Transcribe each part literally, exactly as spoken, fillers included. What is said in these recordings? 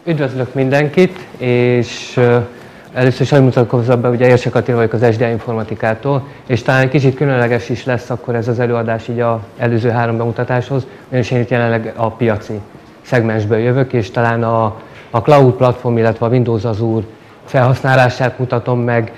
Üdvözlök mindenkit, és először is mutatkozom be, ugye Érsek Attila vagyok az es dé á Informatikától, és talán egy kicsit különleges is lesz akkor ez az előadás így az előző három bemutatáshoz, ugyanis én itt jelenleg a piaci szegmensből jövök, és talán a, a Cloud platform, illetve a Windows Azure felhasználását mutatom meg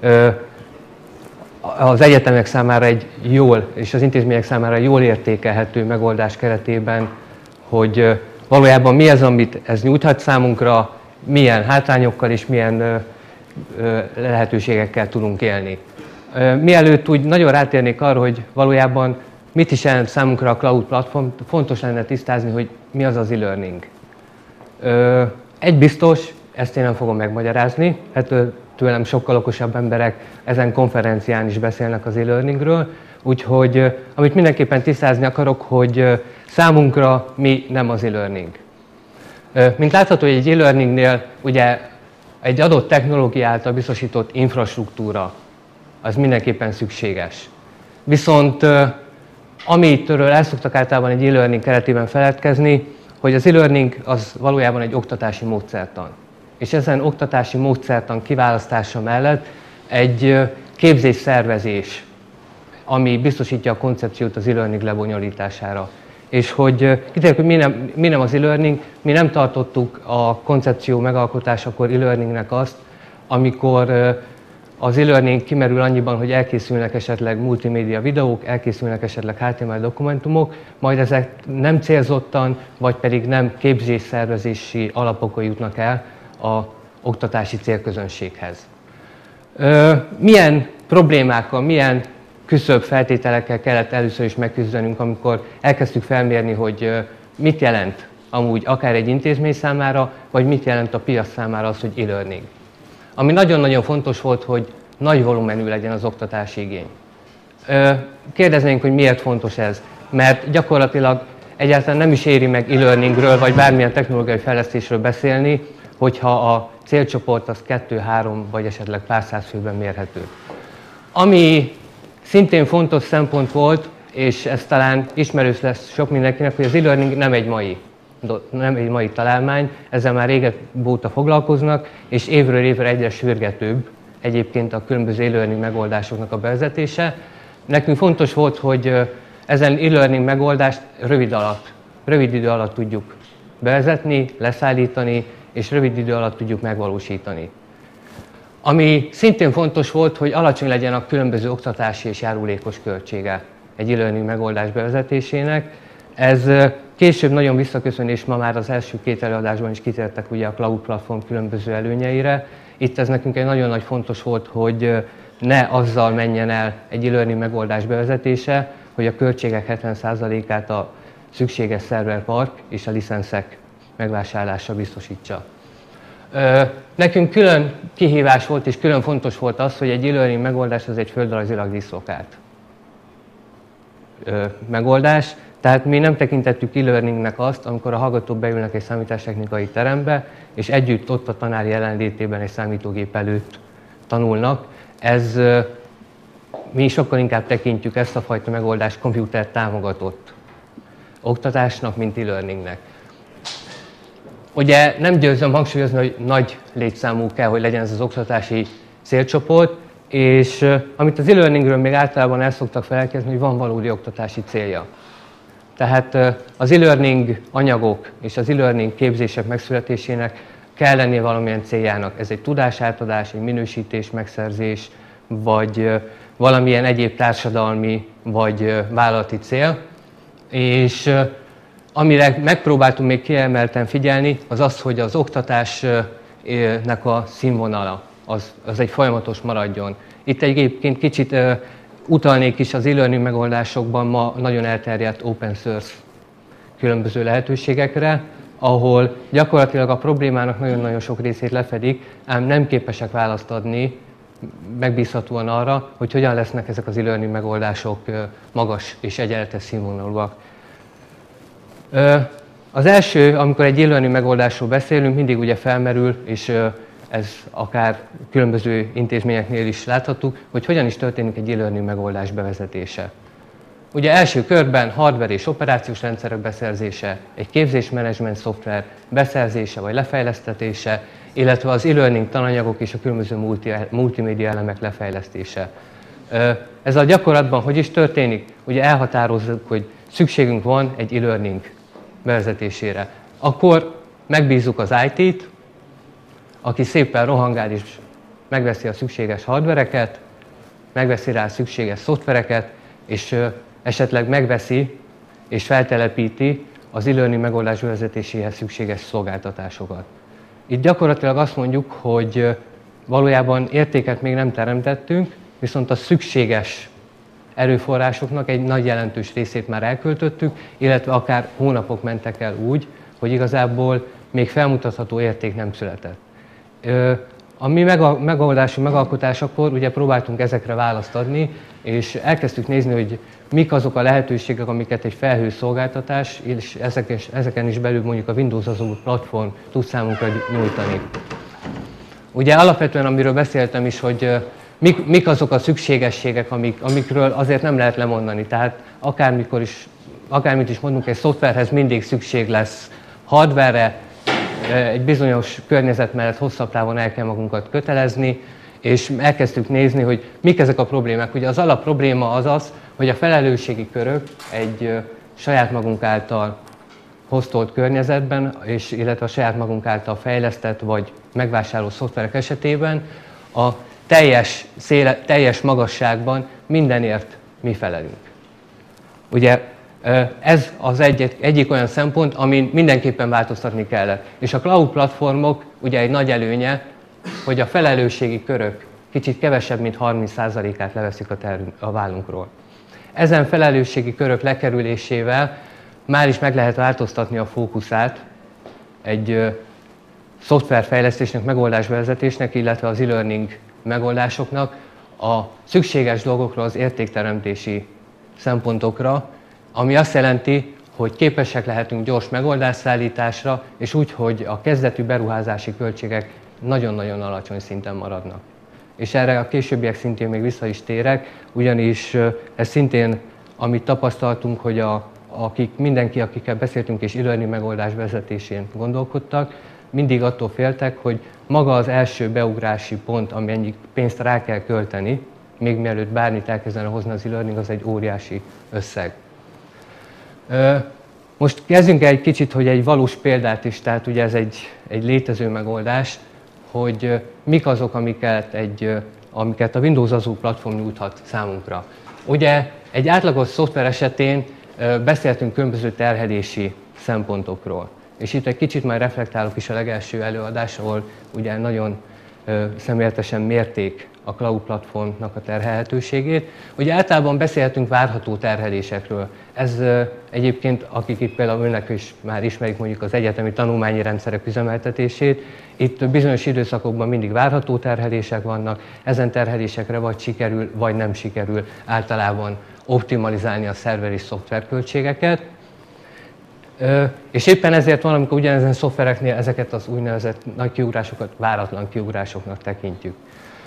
az egyetemek számára egy jól, és az intézmények számára jól értékelhető megoldás keretében, hogy valójában mi az, amit ez nyújthat számunkra, milyen hátrányokkal és milyen ö, ö, lehetőségekkel tudunk élni. Ö, mielőtt úgy nagyon rátérnék arra, hogy valójában mit is jelent számunkra a Cloud platform, fontos lenne tisztázni, hogy mi az az e-learning. Ö, egy biztos, ezt én nem fogom megmagyarázni, hát tőlem sokkal okosabb emberek ezen konferencián is beszélnek az e-learningről, úgyhogy amit mindenképpen tisztázni akarok, hogy számunkra mi nem az e-learning. Mint látható, egy e-learningnél ugye egy adott technológia által biztosított infrastruktúra az mindenképpen szükséges. Viszont amitől el szoktak általában egy e-learning keretében feledkezni, hogy az e-learning az valójában egy oktatási módszertan. És ezen oktatási módszertan kiválasztása mellett egy képzésszervezés, ami biztosítja a koncepciót az e-learning lebonyolítására. És hogy kitérjük, hogy mi nem, mi nem az e-learning, mi nem tartottuk a koncepció megalkotásakor e-learningnek azt, amikor az e-learning kimerül annyiban, hogy elkészülnek esetleg multimédia videók, elkészülnek esetleg há té em el dokumentumok, majd ezek nem célzottan, vagy pedig nem képzésszervezési alapokon jutnak el az oktatási célközönséghez. Milyen problémákkal, milyen küszöbb feltételekkel kellett először is megküzdenünk, amikor elkezdtük felmérni, hogy mit jelent amúgy akár egy intézmény számára, vagy mit jelent a piac számára az, hogy e-learning. Ami nagyon-nagyon fontos volt, hogy nagy volumenű legyen az oktatási igény. Kérdeznénk, hogy miért fontos ez? Mert gyakorlatilag egyáltalán nem is éri meg e-learningről, vagy bármilyen technológiai fejlesztésről beszélni, hogyha a célcsoport az kettő-három, vagy esetleg pár száz főben mérhető. Ami szintén fontos szempont volt, és ez talán ismerős lesz sok mindenkinek, hogy az e-learning nem egy mai, nem egy mai találmány, ezzel már régebb óta foglalkoznak, és évről évre egyre sürgetőbb egyébként a különböző e-learning megoldásoknak a bevezetése. Nekünk fontos volt, hogy ezen e-learning megoldást rövid alatt, rövid idő alatt tudjuk bevezetni, leszállítani, és rövid idő alatt tudjuk megvalósítani. Ami szintén fontos volt, hogy alacsony legyen a különböző oktatási és járulékos költsége egy e-learning megoldás bevezetésének. Ez később nagyon visszaköszön, és ma már az első két előadásban is kitértek ugye a Cloud platform különböző előnyeire. Itt ez nekünk egy nagyon nagy fontos volt, hogy ne azzal menjen el egy e-learning megoldás bevezetése, hogy a költségek hetven százalékát a szükséges szerverpark és a licenszek megvásárlása biztosítsa. Nekünk külön kihívás volt és külön fontos volt az, hogy egy e-learning megoldás az egy földrajzilag diszlokált megoldás. Tehát mi nem tekintettük e-learningnek azt, amikor a hallgatók beülnek egy számítástechnikai terembe, és együtt ott a tanár jelenlétében egy számítógép előtt tanulnak. Ez, mi sokkal inkább tekintjük ezt a fajta megoldást komputer támogatott oktatásnak, mint e-learningnek. Ugye nem győzöm hangsúlyozni, hogy nagy létszámú kell, hogy legyen ez az oktatási célcsoport, és uh, amit az e-learningről még általában el szoktak felelkezni, hogy van valódi oktatási célja. Tehát uh, az e-learning anyagok és az e-learning képzések megszületésének kell lennie valamilyen céljának. Ez egy tudásátadás, egy minősítés, megszerzés, vagy uh, valamilyen egyéb társadalmi vagy uh, vállalati cél. És uh, amire megpróbáltunk még kiemelten figyelni, az az, hogy az oktatásnak a színvonala az, az egy folyamatos maradjon. Itt egyébként kicsit uh, utalnék is az e-learning megoldásokban ma nagyon elterjedt open source különböző lehetőségekre, ahol gyakorlatilag a problémának nagyon-nagyon sok részét lefedik, ám nem képesek választ adni megbízhatóan arra, hogy hogyan lesznek ezek az e-learning megoldások uh, magas és egyenletes színvonalúak. Az első, amikor egy e-learning megoldásról beszélünk, mindig ugye felmerül, és ez akár különböző intézményeknél is látható, hogy hogyan is történik egy e-learning megoldás bevezetése. Ugye első körben hardware és operációs rendszerek beszerzése, egy képzésmenedzsment szoftver beszerzése vagy lefejlesztetése, illetve az e-learning tananyagok és a különböző multi, multimédia elemek lefejlesztése. Ez a gyakorlatban hogy is történik? Ugye elhatározzuk, hogy szükségünk van egy e-learning bevezetésére. Akkor megbízzuk az í té-t, aki szépen rohangál és megveszi a szükséges hardvereket, megveszi rá a szükséges szoftvereket, és esetleg megveszi és feltelepíti az e-learning megoldás bevezetéséhez szükséges szolgáltatásokat. Itt gyakorlatilag azt mondjuk, hogy valójában értéket még nem teremtettünk, viszont a szükséges erőforrásoknak egy nagy jelentős részét már elköltöttük, illetve akár hónapok mentek el úgy, hogy igazából még felmutatható érték nem született. A mi megoldási megalkotásakor ugye próbáltunk ezekre választ adni, és elkezdtük nézni, hogy mik azok a lehetőségek, amiket egy felhőszolgáltatás, és ezeken is belül mondjuk a Windows Azure platform tud számunkra nyújtani. Ugye alapvetően, amiről beszéltem is, hogy mik, mik azok a szükségességek, amik, amikről azért nem lehet lemondani. Tehát akármikor is, akármit is mondunk, egy szoftverhez mindig szükség lesz hardware-re, egy bizonyos környezet mellett hosszabb távon el kell magunkat kötelezni, és elkezdtük nézni, hogy mik ezek a problémák. Ugye az alap probléma az az, hogy a felelősségi körök egy saját magunk által hoztolt környezetben, és illetve a saját magunk által fejlesztett vagy megvásárolt szoftverek esetében a teljes, széle, teljes magasságban mindenért mi felelünk. Ugye ez az egy, egyik olyan szempont, amin mindenképpen változtatni kellett. És a cloud platformok ugye egy nagy előnye, hogy a felelősségi körök kicsit kevesebb, mint harminc százalékát leveszik a, terünk, a vállunkról. Ezen felelősségi körök lekerülésével már is meg lehet változtatni a fókuszát egy ö, szoftverfejlesztésnek, megoldásbevezetésnek, illetve az e-learning megoldásoknak a szükséges dolgokra, az értékteremtési szempontokra, ami azt jelenti, hogy képesek lehetünk gyors megoldásszállításra, és úgy, hogy a kezdetű beruházási költségek nagyon-nagyon alacsony szinten maradnak. És erre a későbbiek szintén még vissza is térek, ugyanis ez szintén, amit tapasztaltunk, hogy a, akik, mindenki, akikkel beszéltünk és e-learning megoldás vezetésén gondolkodtak, mindig attól féltek, hogy maga az első beugrási pont, amennyi pénzt rá kell költeni, még mielőtt bármit elkezdene hozni az e-learning, az egy óriási összeg. Most kezdjünk el egy kicsit, hogy egy valós példát is, tehát ugye ez egy, egy létező megoldás, hogy mik azok, amiket, egy, amiket a Windows Azure platform nyújthat számunkra. Ugye egy átlagos szoftver esetén beszéltünk különböző terhelési szempontokról. És itt egy kicsit már reflektálok is a legelső előadás, ahol ugye nagyon szemléletesen mérték a cloud platformnak a terhelhetőségét. Ugye általában beszélhetünk várható terhelésekről. Ez egyébként, akik itt például önnek is már ismerik mondjuk az egyetemi tanulmányi rendszerek üzemeltetését, itt bizonyos időszakokban mindig várható terhelések vannak, ezen terhelésekre vagy sikerül, vagy nem sikerül általában optimalizálni a szerver és szoftverköltségeket. És éppen ezért van, amikor ugyanezen szoftvereknél ezeket az úgynevezett nagy kiugrásokat váratlan kiugrásoknak tekintjük.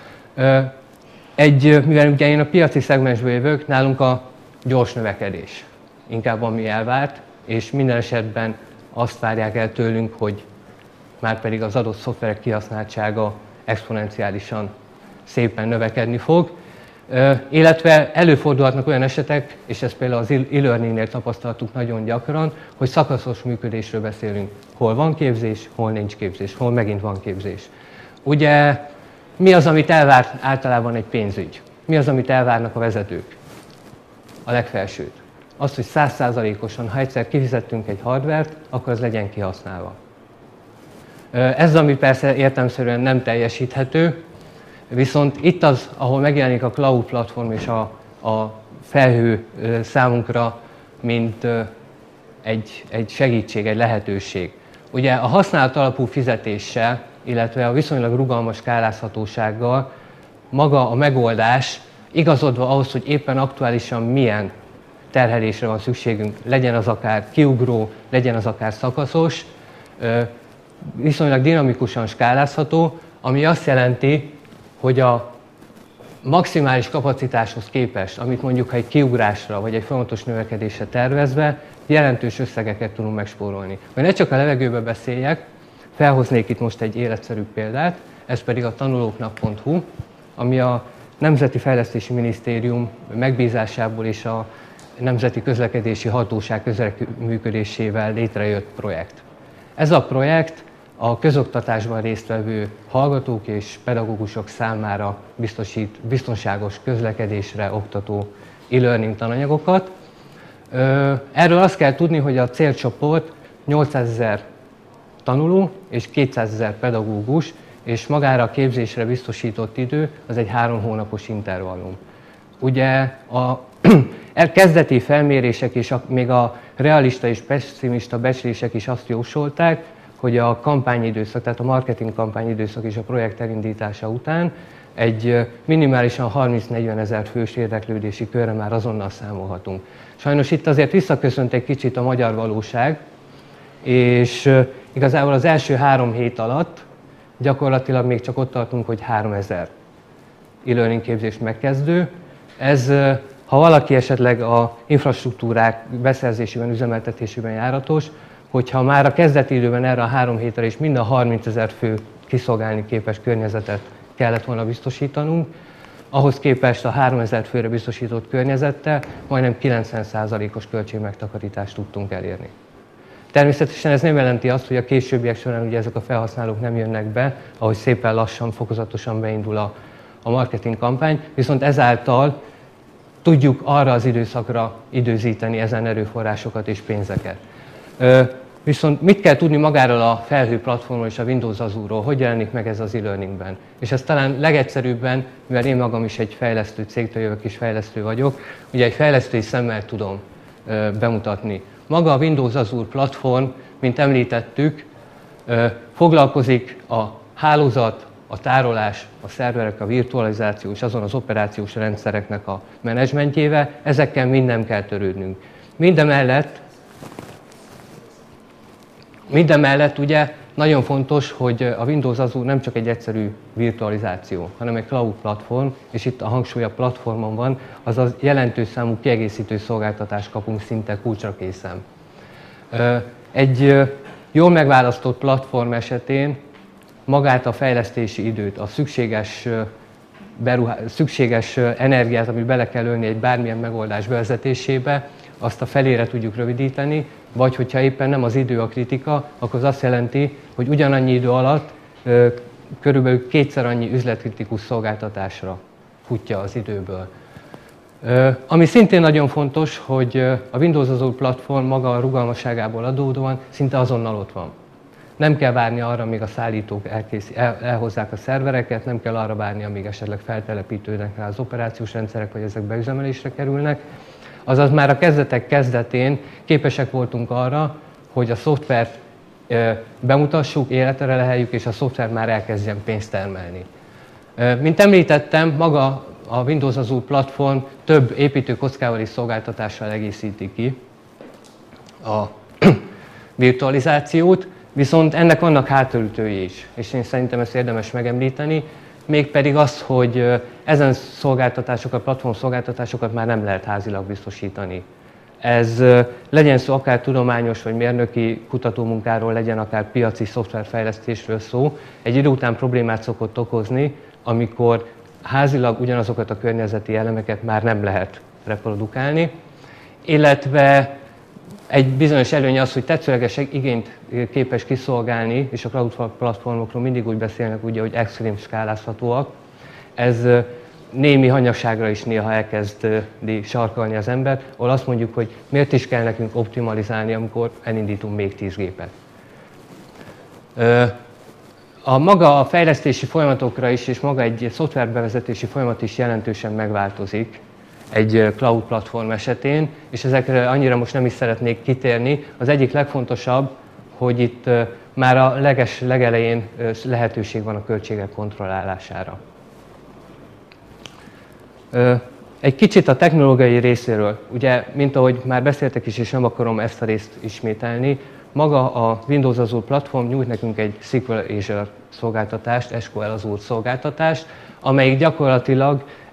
Egy, mivel ugye én a piaci szegmensből jövök, nálunk a gyors növekedés inkább ami elvárt, és minden esetben azt várják el tőlünk, hogy már pedig az adott szoftverek kihasználtsága exponenciálisan szépen növekedni fog. Illetve előfordulhatnak olyan esetek, és ezt például az e-learningnél tapasztaltuk nagyon gyakran, hogy szakaszos működésről beszélünk. Hol van képzés, hol nincs képzés, hol megint van képzés. Ugye mi az, amit elvár általában egy pénzügy? Mi az, amit elvárnak a vezetők? A legfelsőt. Az, hogy száz százalékosan, ha egyszer kifizettünk egy hardvert, akkor az legyen kihasználva. Ez, ami persze értelemszerűen nem teljesíthető, viszont itt az, ahol megjelenik a cloud platform és a, a felhő számunkra, mint egy, egy segítség, egy lehetőség. Ugye a használat alapú fizetéssel, illetve a viszonylag rugalmas skálázhatósággal maga a megoldás igazodva ahhoz, hogy éppen aktuálisan milyen terhelésre van szükségünk, legyen az akár kiugró, legyen az akár szakaszos, viszonylag dinamikusan skálázható, ami azt jelenti, hogy a maximális kapacitáshoz képest, amit mondjuk ha egy kiugrásra vagy egy folyamatos növekedésre tervezve, jelentős összegeket tudunk megspórolni. Hogy ne csak a levegőbe beszéljek, felhoznék itt most egy életszerű példát, ez pedig a tanulóknak pont hu, ami a Nemzeti Fejlesztési Minisztérium megbízásából és a Nemzeti Közlekedési Hatóság közreműködésével létrejött projekt. Ez a projekt a közoktatásban résztvevő hallgatók és pedagógusok számára biztosít biztonságos közlekedésre oktató e-learning tananyagokat. Erről azt kell tudni, hogy a célcsoport nyolcszázezer tanuló és kétszázezer pedagógus, és magára a képzésre biztosított idő az egy három hónapos intervallum. Ugye a kezdeti felmérések és a, még a realista és pessimista becslések is azt jósolták, hogy a kampányidőszak, tehát a marketing kampányidőszak és a projekt elindítása után egy minimálisan harminc-negyven ezer fős érdeklődési körre már azonnal számolhatunk. Sajnos itt azért visszaköszönt egy kicsit a magyar valóság, és igazából az első három hét alatt gyakorlatilag még csak ott tartunk, hogy háromezer e-learning képzést megkezdő. Ez, ha valaki esetleg a infrastruktúrák beszerzésében, üzemeltetésében járatos, hogyha már a kezdeti időben erre a három hétre is minden harmincezer fő kiszolgálni képes környezetet kellett volna biztosítanunk, ahhoz képest a háromezer főre biztosított környezettel majdnem kilencven százalékos költségmegtakarítást tudtunk elérni. Természetesen ez nem jelenti azt, hogy a későbbiek során ugye ezek a felhasználók nem jönnek be, ahogy szépen lassan, fokozatosan beindul a, a marketing kampány, viszont ezáltal tudjuk arra az időszakra időzíteni ezen erőforrásokat és pénzeket. Viszont mit kell tudni magáról a felhő platformról és a Windows Azure-ról, hogy jelenik meg ez az e-learningben? És ez talán legegyszerűbben, mivel én magam is egy fejlesztő cégtől jövök és fejlesztő vagyok, ugye egy fejlesztői szemmel tudom bemutatni. Maga a Windows Azure platform, mint említettük, foglalkozik a hálózat, a tárolás, a szerverek, a virtualizáció és azon az operációs rendszereknek a menedzsmentjével, ezekkel mind nem kell törődnünk. Mindemellett, mindemellett ugye nagyon fontos, hogy a Windows Azure nem csak egy egyszerű virtualizáció, hanem egy cloud platform, és itt a hangsúly a platformon van, azaz jelentős számú kiegészítő szolgáltatást kapunk szinte kulcsra készen. Egy jól megválasztott platform esetén magát a fejlesztési időt, a szükséges, beruhá, szükséges energiát, amit bele kell ölni egy bármilyen megoldás bevezetésébe, azt a felére tudjuk rövidíteni, vagy hogyha éppen nem az idő a kritika, akkor az azt jelenti, hogy ugyanannyi idő alatt körülbelül kétszer annyi üzletkritikus szolgáltatásra futja az időből. Ami szintén nagyon fontos, hogy a Windows Azure platform maga a rugalmasságából adódóan szinte azonnal ott van. Nem kell várni arra, amíg a szállítók elkész, el, elhozzák a szervereket, nem kell arra várni, amíg esetleg feltelepítődnek rá az operációs rendszerek, vagy ezek beüzemelésre kerülnek. Azaz már a kezdetek kezdetén képesek voltunk arra, hogy a szoftvert bemutassuk, életre leheljük, és a szoftver már elkezdjen pénzt termelni. Mint említettem, maga a Windows Azure platform több építőkockával és szolgáltatással egészíti ki a virtualizációt, viszont ennek vannak hátulütői is, és én szerintem ezt érdemes megemlíteni, mégpedig az, hogy ezen szolgáltatásokat, platform szolgáltatásokat már nem lehet házilag biztosítani. Ez legyen szó akár tudományos vagy mérnöki kutatómunkáról, legyen akár piaci szoftverfejlesztésről szó, egy idő után problémát szokott okozni, amikor házilag ugyanazokat a környezeti elemeket már nem lehet reprodukálni, illetve egy bizonyos előnye az, hogy tetszőleges igényt képes kiszolgálni, és a cloud platformokról mindig úgy beszélnek, ugye, hogy extrém skálázhatóak. Ez némi hanyagságra is néha elkezdi sarkalni az embert, ahol azt mondjuk, hogy miért is kell nekünk optimalizálni, amikor elindítunk még tíz gépet. A maga a fejlesztési folyamatokra is, és maga egy szoftverbevezetési folyamat is jelentősen megváltozik egy cloud platform esetén, és ezekre annyira most nem is szeretnék kitérni. Az egyik legfontosabb, hogy itt már a leges, legelején lehetőség van a költségek kontrollálására. Egy kicsit a technológiai részéről, ugye, mint ahogy már beszéltek is, és nem akarom ezt a részt ismételni, maga a Windows Azure platform nyújt nekünk egy es qu el Azure szolgáltatást, es qu el Azure szolgáltatást, amelyik gyakorlatilag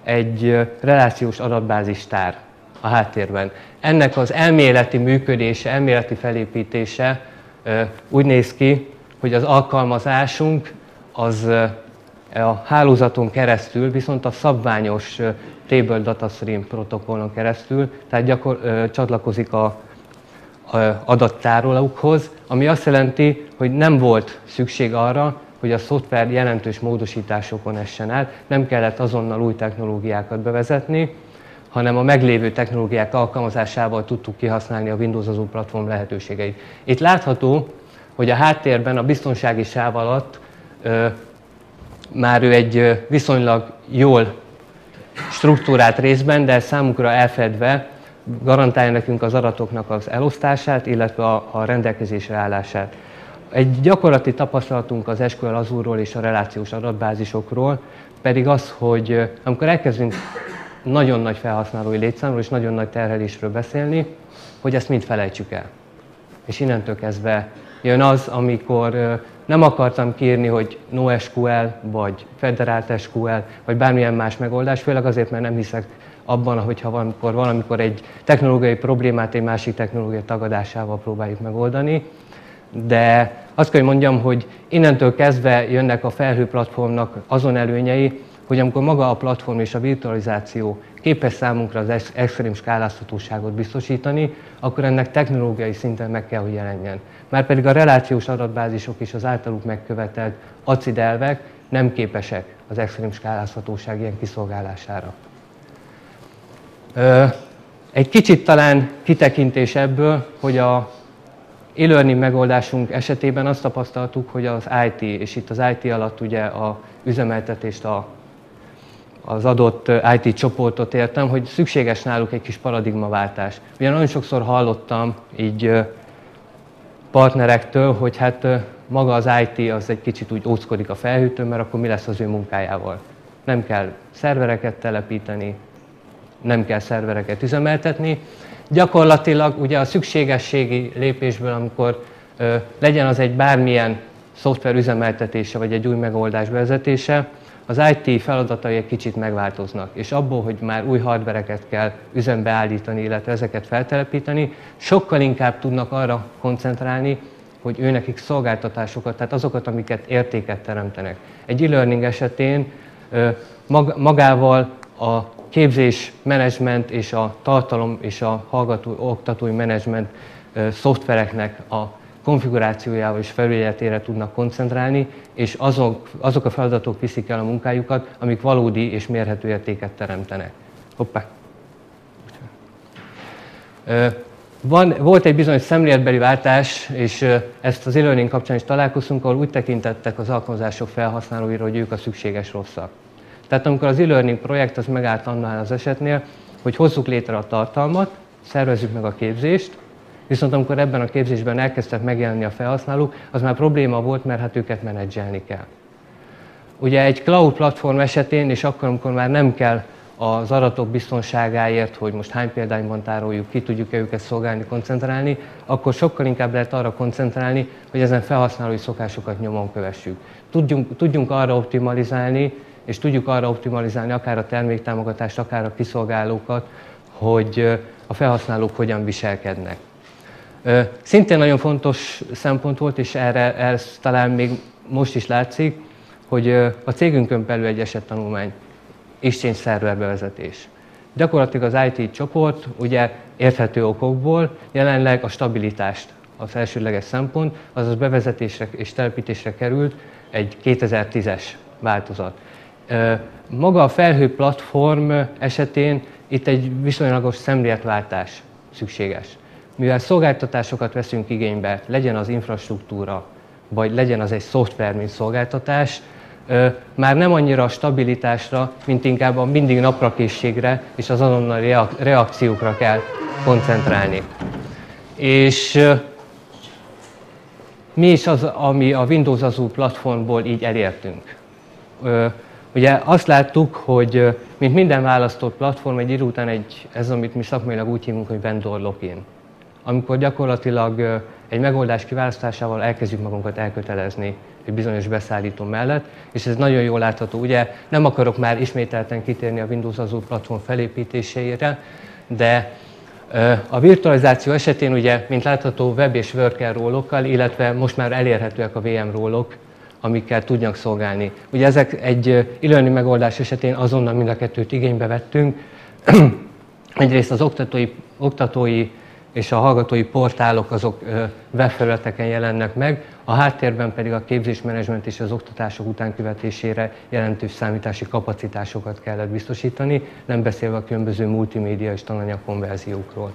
egy relációs adatbázis tár a háttérben. Ennek az elméleti működése, elméleti felépítése úgy néz ki, hogy az alkalmazásunk az a hálózaton keresztül, viszont a szabványos Table Data Stream protokollon keresztül, tehát gyakor, csatlakozik a, a adattárolókhoz, ami azt jelenti, hogy nem volt szükség arra, hogy a szoftver jelentős módosításokon essen át, nem kellett azonnal új technológiákat bevezetni, hanem a meglévő technológiák alkalmazásával tudtuk kihasználni a Windows Azure platform lehetőségeit. Itt látható, hogy a háttérben a biztonsági sáv alatt ö, már ő egy viszonylag jól struktúrált részben, de számunkra elfedve garantálja nekünk az adatoknak az elosztását, illetve a, a rendelkezésre állását. Egy gyakorlati tapasztalatunk az es kú el Azure-ról és a relációs adatbázisokról pedig az, hogy amikor elkezdünk nagyon nagy felhasználói létszámról és nagyon nagy terhelésről beszélni, hogy ezt mind felejtsük el. És innentől kezdve jön az, amikor nem akartam kiírni, hogy NoSQL, vagy federált es kú el, vagy bármilyen más megoldás, főleg azért, mert nem hiszek abban, hogyha valamikor, valamikor egy technológiai problémát egy másik technológia tagadásával próbáljuk megoldani. De azt kell, hogy mondjam, hogy innentől kezdve jönnek a felhőplatformnak azon előnyei, hogy amikor maga a platform és a virtualizáció képes számunkra az extrém skálázhatóságot biztosítani, akkor ennek technológiai szinten meg kell, hogy jelenjen. Márpedig a relációs adatbázisok és az általuk megkövetelt á cé i dé elvek nem képesek az extrém skálázhatóság ilyen kiszolgálására. Egy kicsit talán kitekintés ebből, hogy a e-learning megoldásunk esetében azt tapasztaltuk, hogy az i té, és itt az i té alatt ugye a üzemeltetést, a, az adott i té csoportot értem, hogy szükséges náluk egy kis paradigmaváltás. Ugye nagyon sokszor hallottam így partnerektől, hogy hát maga az i té az egy kicsit úgy óckodik a felhőtől, mert akkor mi lesz az ő munkájával. Nem kell szervereket telepíteni, nem kell szervereket üzemeltetni. Gyakorlatilag ugye a szükségességi lépésből, amikor ö, legyen az egy bármilyen szoftver üzemeltetése, vagy egy új megoldás bevezetése, az i té feladatai egy kicsit megváltoznak. És abból, hogy már új hardvereket kell üzembe állítani, illetve ezeket feltelepíteni, sokkal inkább tudnak arra koncentrálni, hogy őnekik szolgáltatásokat, tehát azokat, amiket értéket teremtenek. Egy e-learning esetén ö, mag, magával a képzés, menedzsment és a tartalom és a hallgató, oktatói menedzsment szoftvereknek a konfigurációjával és felügyeletére tudnak koncentrálni, és azok, azok a feladatok viszik el a munkájukat, amik valódi és mérhető értéket teremtenek. Hoppá! Van, volt egy bizonyos szemléletbeli váltás, és ezt az e-learning kapcsán is találkoztunk, ahol úgy tekintettek az alkalmazások felhasználóira, hogy ők a szükséges rosszak. Tehát amikor az e-learning projekt az megállt annál az esetnél, hogy hozzuk létre a tartalmat, szervezzük meg a képzést, viszont amikor ebben a képzésben elkezdtek megjelenni a felhasználók, az már probléma volt, mert hát őket menedzselni kell. Ugye egy cloud platform esetén, és akkor, amikor már nem kell az adatok biztonságáért, hogy most hány példányban tároljuk, ki tudjuk-e őket szolgálni, koncentrálni, akkor sokkal inkább lehet arra koncentrálni, hogy ezen felhasználói szokásokat nyomon kövessük. Tudjunk, tudjunk arra optimalizálni, és tudjuk arra optimalizálni akár a terméktámogatást, akár a kiszolgálókat, hogy a felhasználók hogyan viselkednek. Szintén nagyon fontos szempont volt, és erre ez talán még most is látszik, hogy a cégünkön belül egy esettanulmány, exchange szerver bevezetés. Gyakorlatilag az i té csoport ugye érthető okokból jelenleg a stabilitást az elsődleges szempont, azaz bevezetésre és telepítésre került egy kétezer-tízes változat. Maga a felhő platform esetén itt egy viszonylagos szemléletváltás szükséges. Mivel szolgáltatásokat veszünk igénybe, legyen az infrastruktúra, vagy legyen az egy szoftver, mint szolgáltatás, már nem annyira a stabilitásra, mint inkább a mindig naprakészségre és az azonnali reakciókra kell koncentrálni. És mi is az, ami a Windows Azure platformból így elértünk? Ugye azt láttuk, hogy mint minden választott platform, egy idő után egy, ez, amit mi szakmailag úgy hívunk, hogy vendor lock-in. Amikor gyakorlatilag egy megoldás kiválasztásával elkezdjük magunkat elkötelezni egy bizonyos beszállító mellett, és ez nagyon jól látható. Ugye nem akarok már ismételten kitérni a Windows Azure platform felépítésére, de a virtualizáció esetén ugye, mint látható, web és worker róllokkal, illetve most már elérhetőek a vé em rollok, amikkel tudnak szolgálni. Ugye ezek egy e-learning megoldás esetén azonnal mind a kettőt igénybe vettünk. Egyrészt az oktatói, oktatói és a hallgatói portálok azok webfelületeken jelennek meg, a háttérben pedig a képzésmenedzsment és az oktatások utánkövetésére jelentős számítási kapacitásokat kellett biztosítani, nem beszélve a különböző multimédia és tananyag konverziókról.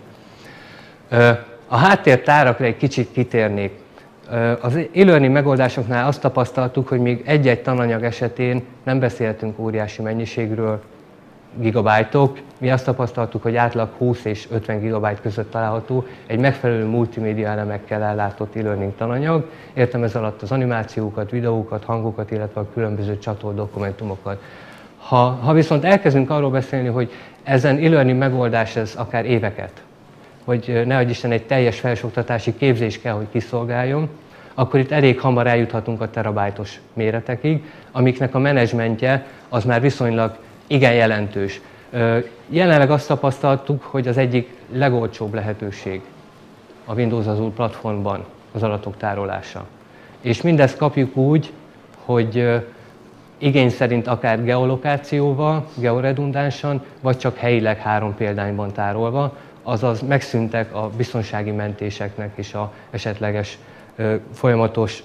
A háttértárakra egy kicsit kitérnék. Az e-learning megoldásoknál azt tapasztaltuk, hogy még egy-egy tananyag esetén nem beszéltünk óriási mennyiségről, gigabájtok. Mi azt tapasztaltuk, hogy átlag húsz és ötven gigabájt között található egy megfelelő multimédia elemekkel ellátott e-learning tananyag. Értem ez alatt az animációkat, videókat, hangokat, illetve a különböző csatolt dokumentumokat. Ha, ha viszont elkezdünk arról beszélni, hogy ezen e-learning megoldás ez akár éveket, hogy nehogy Isten egy teljes felsőoktatási képzés kell, hogy kiszolgáljon, akkor itt elég hamar eljuthatunk a terabájtos méretekig, amiknek a menedzsmentje az már viszonylag igen jelentős. Jelenleg azt tapasztaltuk, hogy az egyik legolcsóbb lehetőség a Windows Azure platformban az adatok tárolása. És mindezt kapjuk úgy, hogy igény szerint akár geolokációval, georedundánsan, vagy csak helyileg három példányban tárolva, azaz megszűntek a biztonsági mentéseknek és az esetleges folyamatos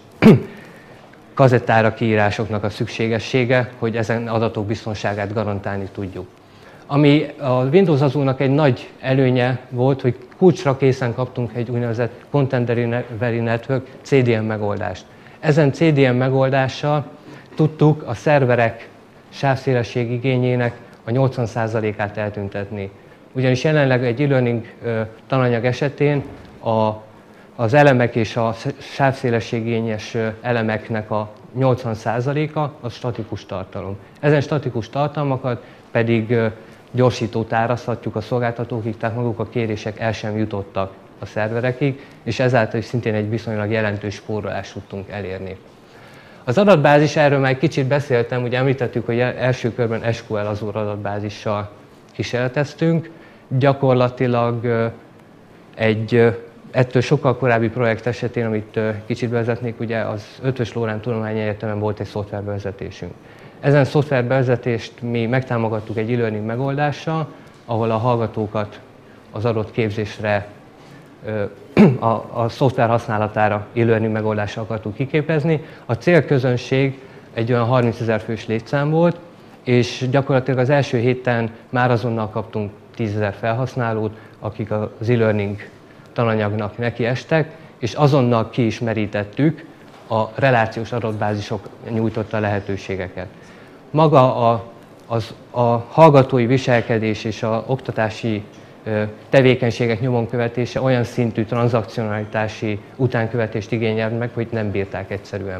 kazettára kiírásoknak a szükségessége, hogy ezen adatok biztonságát garantálni tudjuk. Ami a Windows Azure-nak egy nagy előnye volt, hogy kulcsra készen kaptunk egy úgynevezett Content Delivery Network cé dé en megoldást. Ezen cé dé en megoldással tudtuk a szerverek sávszélesség igényének a nyolcvan százalékát eltüntetni. Ugyanis jelenleg egy e-learning tananyag esetén a az elemek és a sávszélességigényes elemeknek a nyolcvan százaléka az statikus tartalom. Ezen statikus tartalmakat pedig gyorsítót árazhatjuk a szolgáltatókig, tehát maguk a kérések el sem jutottak a szerverekig, és ezáltal is szintén egy viszonylag jelentős spórolást tudtunk elérni. Az adatbázis, erről már egy kicsit beszéltem, ugye említettük, hogy első körben es kú el Azure adatbázissal kísérleteztünk. Gyakorlatilag egy ettől sokkal korábbi projekt esetén, amit kicsit vezetnék, ugye az Eötvös Loránd Tudományegyetemen volt egy szoftverbevezetésünk. Ezen szoftverbevezetést mi megtámogattuk egy e-learning megoldással, ahol a hallgatókat az adott képzésre, a, a szoftver használatára e-learning megoldással akartuk kiképezni. A célközönség egy olyan harmincezer fős létszám volt, és gyakorlatilag az első héten már azonnal kaptunk tízezer felhasználót, akik az e-learning tananyagnak nekiestek, és azonnal ki is merítettük a relációs adatbázisok nyújtotta lehetőségeket. Maga a, az, a hallgatói viselkedés és az oktatási tevékenységek nyomon követése olyan szintű tranzakcionalitási utánkövetést igényel meg, hogy nem bírták egyszerűen.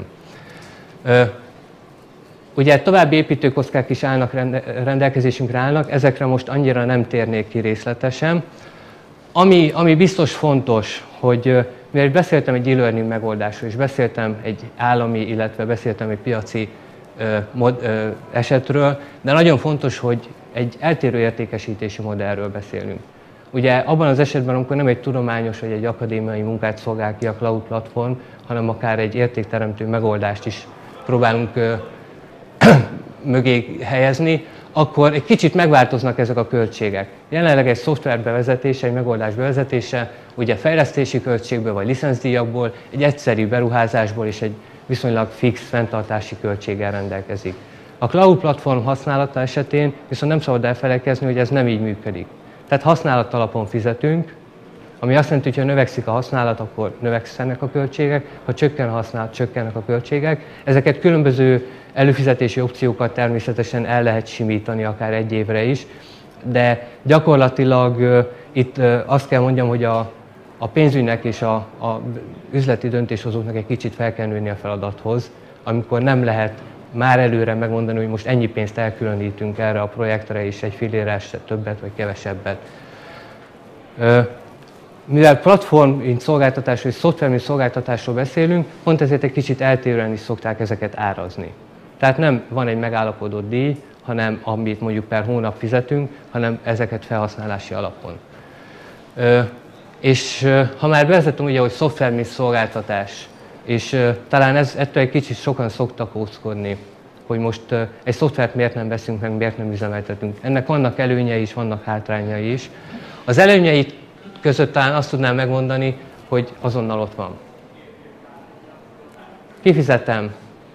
Ugye további építőkockák is állnak, rendelkezésünkre állnak, ezekre most annyira nem térnék ki részletesen. Ami, ami biztos fontos, hogy mivel beszéltem egy e-learning megoldásról, és beszéltem egy állami, illetve beszéltem egy piaci ö, mod, ö, esetről, de nagyon fontos, hogy egy eltérő értékesítési modellről beszélünk. Ugye abban az esetben, amikor nem egy tudományos vagy egy akadémiai munkát szolgál ki a cloud platform, hanem akár egy értékteremtő megoldást is próbálunk ö, mögé helyezni, akkor egy kicsit megváltoznak ezek a költségek. Jelenleg egy szoftver bevezetése, egy megoldás bevezetése, ugye fejlesztési költségből vagy licencdíjakból, egy egyszerű beruházásból és egy viszonylag fix fenntartási költséggel rendelkezik. A cloud platform használata esetén viszont nem szabad elfelejtkezni, hogy ez nem így működik. Tehát használat alapon fizetünk, ami azt jelenti, hogy ha növekszik a használat, akkor növekszenek a költségek, ha csökken a használat, csökkennek a költségek. Ezeket különböző előfizetési opciókat természetesen el lehet simítani akár egy évre is, de gyakorlatilag uh, itt uh, azt kell mondjam, hogy a, a pénzügynek és a, a üzleti döntéshozóknak egy kicsit fel kell nőni a feladathoz, amikor nem lehet már előre megmondani, hogy most ennyi pénzt elkülönítünk erre a projektre, és egy fillérre többet vagy kevesebbet. Uh, mivel platform, mint szolgáltatásról és szoftver, mint szolgáltatásról beszélünk, pont ezért egy kicsit eltérően is szokták ezeket árazni. Tehát nem van egy megállapodott díj, hanem amit mondjuk per hónap fizetünk, hanem ezeket felhasználási alapon. Ö, és ö, ha már bevezetünk ugye, hogy szoftver, mint szolgáltatás, és ö, talán ez, ettől egy kicsit sokan szoktak óckodni, hogy most ö, egy szoftvert miért nem veszünk meg, miért nem üzemeltetünk. Ennek vannak előnyei is, vannak hátrányai is. Az előnyeit között talán azt tudnám megmondani, hogy azonnal ott van. Kifizetem,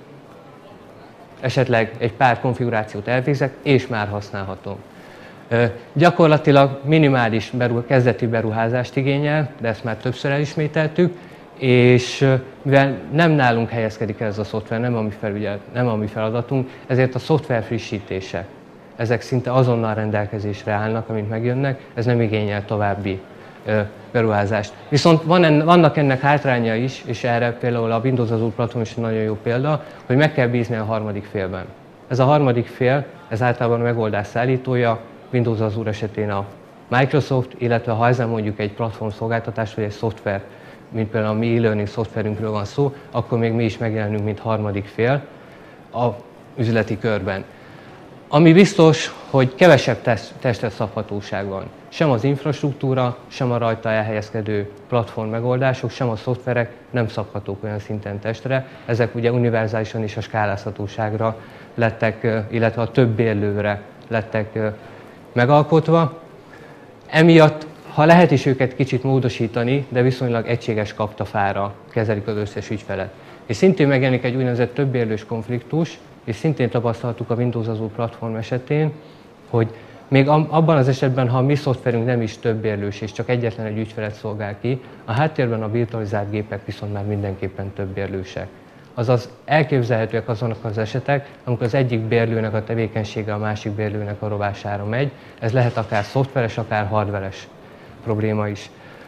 esetleg egy pár konfigurációt elvégzek, és már használhatom. Ö, gyakorlatilag minimális beru, kezdeti beruházást igényel, de ezt már többször elismételtük, és mivel nem nálunk helyezkedik el ez a szoftver, nem a mi, felügyel, nem a mi feladatunk, ezért a szoftver frissítése, ezek szinte azonnal rendelkezésre állnak, amint megjönnek, ez nem igényel további ö, beruházást. Viszont van en, vannak ennek hátránya is, és erre például a Windows Azure platform is nagyon jó példa, hogy meg kell bízni a harmadik félben. Ez a harmadik fél, ez általában a megoldás szállítója, Windows Azure esetén a Microsoft, illetve ha ezen mondjuk egy platform szolgáltatás vagy egy szoftver, mint például a mi e-learning szoftverünkről van szó, akkor még mi is megjelenünk, mint harmadik fél a üzleti körben. Ami biztos, hogy kevesebb test, testre szabhatóság van. Sem az infrastruktúra, sem a rajta elhelyezkedő platform megoldások, sem a szoftverek nem szabhatók olyan szinten testre. Ezek ugye univerzálisan is a skálázhatóságra lettek, illetve a több bérlőre lettek megalkotva. Emiatt, ha lehet is őket kicsit módosítani, de viszonylag egységes kaptafára kezelik az összes ügyfelet. És szintén megjelenik egy úgynevezett többérlős konfliktus, és szintén tapasztaltuk a Windows Azure platform esetén, hogy még abban az esetben, ha a mi szoftverünk nem is többérlős és csak egyetlen egy ügyfelet szolgál ki, a háttérben a virtualizált gépek viszont már mindenképpen többérlősek. Azaz elképzelhetőek azonok az esetek, amikor az egyik bérlőnek a tevékenysége a másik bérlőnek a rovására megy. Ez lehet akár szoftveres, akár hardveres probléma is.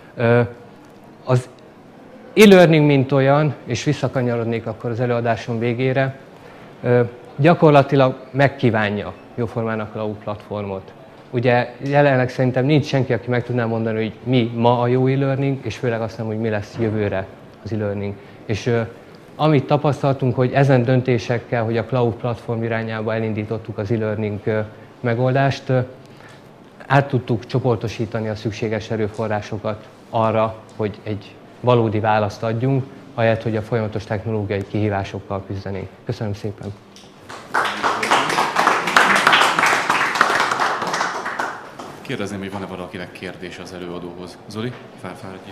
Az e-learning mint olyan, és visszakanyarodnék akkor az előadásom végére, gyakorlatilag megkívánja jóformán a cloud platformot. Ugye jelenleg szerintem nincs senki, aki meg tudná mondani, hogy mi ma a jó e-learning, és főleg azt nem, hogy mi lesz jövőre az e-learning. És uh, amit tapasztaltunk, hogy ezen döntésekkel, hogy a cloud platform irányába elindítottuk az e-learning uh, megoldást, uh, át tudtuk csoportosítani a szükséges erőforrásokat arra, hogy egy valódi választ adjunk, ahelyett, hogy a folyamatos technológiai kihívásokkal küzdenénk. Köszönöm szépen! Kérdezném, hogy van-e valakinek kérdés az előadóhoz. Zoli, felfáradj.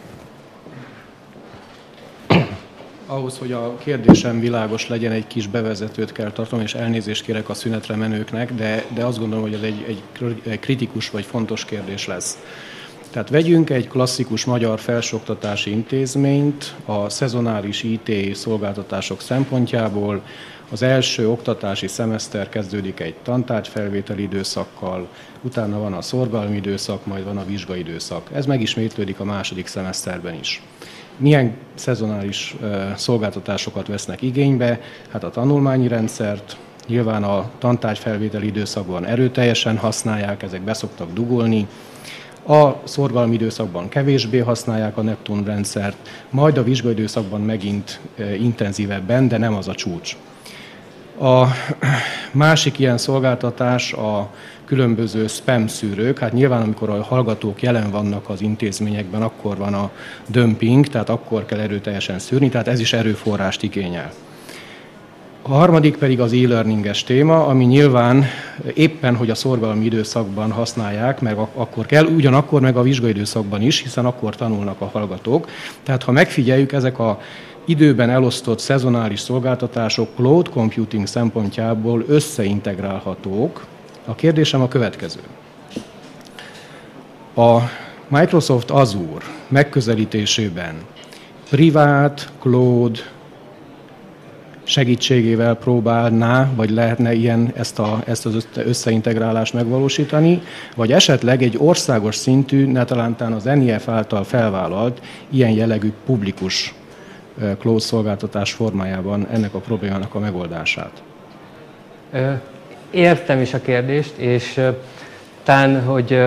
Ahhoz, hogy a kérdésem világos legyen, egy kis bevezetőt kell tartanom, és elnézést kérek a szünetre menőknek, de, de azt gondolom, hogy ez egy, egy, egy kritikus vagy fontos kérdés lesz. Tehát vegyünk egy klasszikus magyar felsőoktatási intézményt a szezonális í té szolgáltatások szempontjából. Az első oktatási szemeszter kezdődik egy tantárgyfelvételi időszakkal, utána van a szorgalmi időszak, majd van a vizsgai időszak. Ez megismétlődik a második szemeszterben is. Milyen szezonális szolgáltatásokat vesznek igénybe? Hát a tanulmányi rendszert, nyilván a tantárgyfelvételi időszakban erőteljesen használják, ezek beszoktak dugolni. A szorgalmi időszakban kevésbé használják a Neptun rendszert, majd a vizsgai időszakban megint intenzívebben, de nem az a csúcs. A másik ilyen szolgáltatás a különböző spam szűrők. Hát nyilván, amikor a hallgatók jelen vannak az intézményekben, akkor van a dumping, tehát akkor kell erőteljesen szűrni, tehát ez is erőforrást igényel. A harmadik pedig az e-learninges téma, ami nyilván éppen, hogy a szorgalmi időszakban használják, meg akkor kell, ugyanakkor meg a vizsgai időszakban is, hiszen akkor tanulnak a hallgatók. Tehát ha megfigyeljük, ezek a időben elosztott szezonális szolgáltatások cloud computing szempontjából összeintegrálhatók. A kérdésem a következő. A Microsoft Azure megközelítésében privát cloud segítségével próbálná, vagy lehetne ilyen, ezt, a, ezt az összeintegrálást megvalósítani, vagy esetleg egy országos szintű, netalántán az en i ef által felvállalt ilyen jellegű publikus cloud szolgáltatás formájában ennek a problémának a megoldását. Értem is a kérdést, és talán, hogy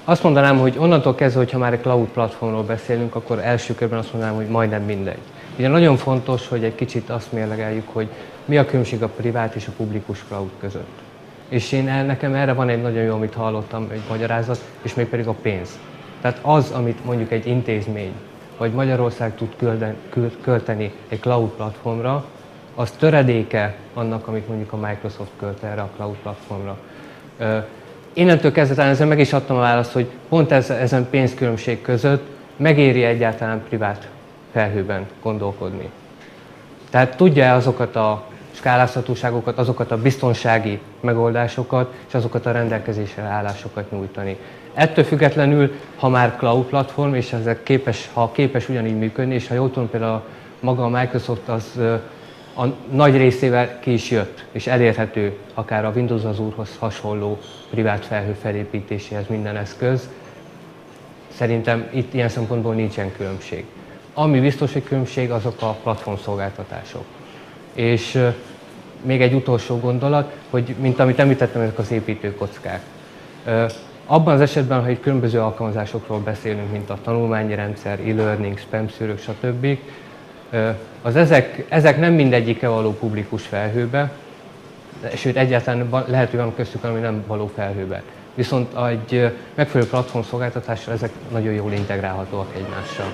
Azt mondanám, hogy onnantól kezdve, hogyha már egy cloud platformról beszélünk, akkor első körben azt mondanám, hogy majdnem mindegy. Ugye nagyon fontos, hogy egy kicsit azt mérlegeljük, hogy mi a különbség a privát és a publikus cloud között. És én nekem erre van egy nagyon jó, amit hallottam, egy magyarázat, és még pedig a pénz. Tehát az, amit mondjuk egy intézmény, vagy Magyarország tud költeni egy cloud platformra, az töredéke annak, amit mondjuk a Microsoft költ erre a cloud platformra. Innentől kezdve talán ezzel meg is adtam a választ, hogy pont ez, ezen pénzkülönbség között megéri egyáltalán privát felhőben gondolkodni. Tehát tudja azokat a skálázhatóságokat, azokat a biztonsági megoldásokat, és azokat a rendelkezésre állásokat nyújtani. Ettől függetlenül, ha már cloud platform, és ezek képes, ha képes ugyanígy működni, és ha jól tudom, például a, maga a Microsoft az a nagy részével ki is jött, és elérhető akár a Windows Azure-hoz hasonló privát felhő felépítéséhez minden eszköz. Szerintem itt ilyen szempontból nincsen különbség. Ami biztos, hogy különbség, azok a platformszolgáltatások. És euh, még egy utolsó gondolat, hogy mint amit említettem, ezek az építőkockák. Euh, abban az esetben, ha egy különböző alkalmazásokról beszélünk, mint a tanulmányi rendszer, e-learning, spam szűrők, stb., az ezek, ezek nem mindegyike való publikus felhőbe, sőt egyáltalán lehet, hogy van köztük, ami nem való felhőbe. Viszont egy megfelelő platform szolgáltatással ezek nagyon jól integrálhatóak egymással.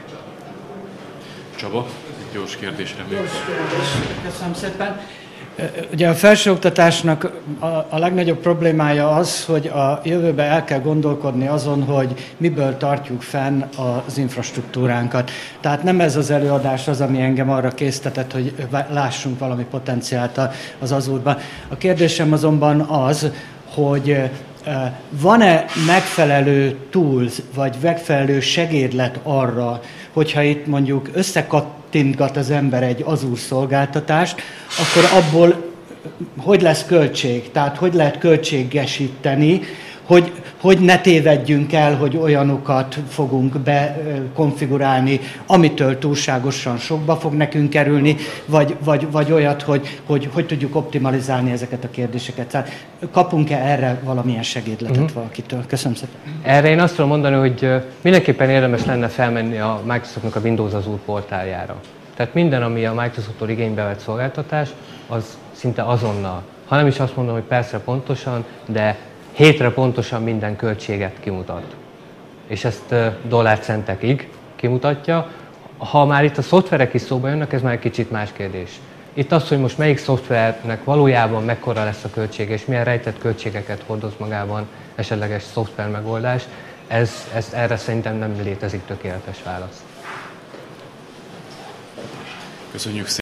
Csaba, egy gyors kérdésre még. Gyors kérdés. Köszönöm szépen. Ugye a felsőoktatásnak a, a legnagyobb problémája az, hogy a jövőben el kell gondolkodni azon, hogy miből tartjuk fenn az infrastruktúránkat. Tehát nem ez az előadás az, ami engem arra késztetett, hogy lássunk valami potenciált az Azure-ban. A kérdésem azonban az, hogy van-e megfelelő tools, vagy megfelelő segédlet arra, hogyha itt mondjuk összekattintgat az ember egy Azure szolgáltatást, akkor abból hogy lesz költség? Tehát hogy lehet költségesíteni, hogy, hogy ne tévedjünk el, hogy olyanokat fogunk bekonfigurálni, amitől túlságosan sokba fog nekünk kerülni, vagy, vagy, vagy olyat, hogy, hogy hogy tudjuk optimalizálni ezeket a kérdéseket. Tehát kapunk-e erre valamilyen segédletet uh-huh. valakitől? Köszönöm szépen. Erre én azt tudom mondani, hogy mindenképpen érdemes lenne felmenni a Microsoftnak a Windows Azure portáljára. Tehát minden, ami a Microsofttól igénybe vett szolgáltatás, az szinte azonnal. Ha nem is azt mondom, hogy percre pontosan, de hétre pontosan minden költséget kimutat. És ezt dollárcentekig kimutatja. Ha már itt a szoftverek is szóba jönnek, ez már egy kicsit más kérdés. Itt az, hogy most melyik szoftvernek valójában mekkora lesz a költsége, és milyen rejtett költségeket hordoz magában esetleges szoftver megoldás, ez, ez, erre szerintem nem létezik tökéletes válasz. Köszönjük szépen.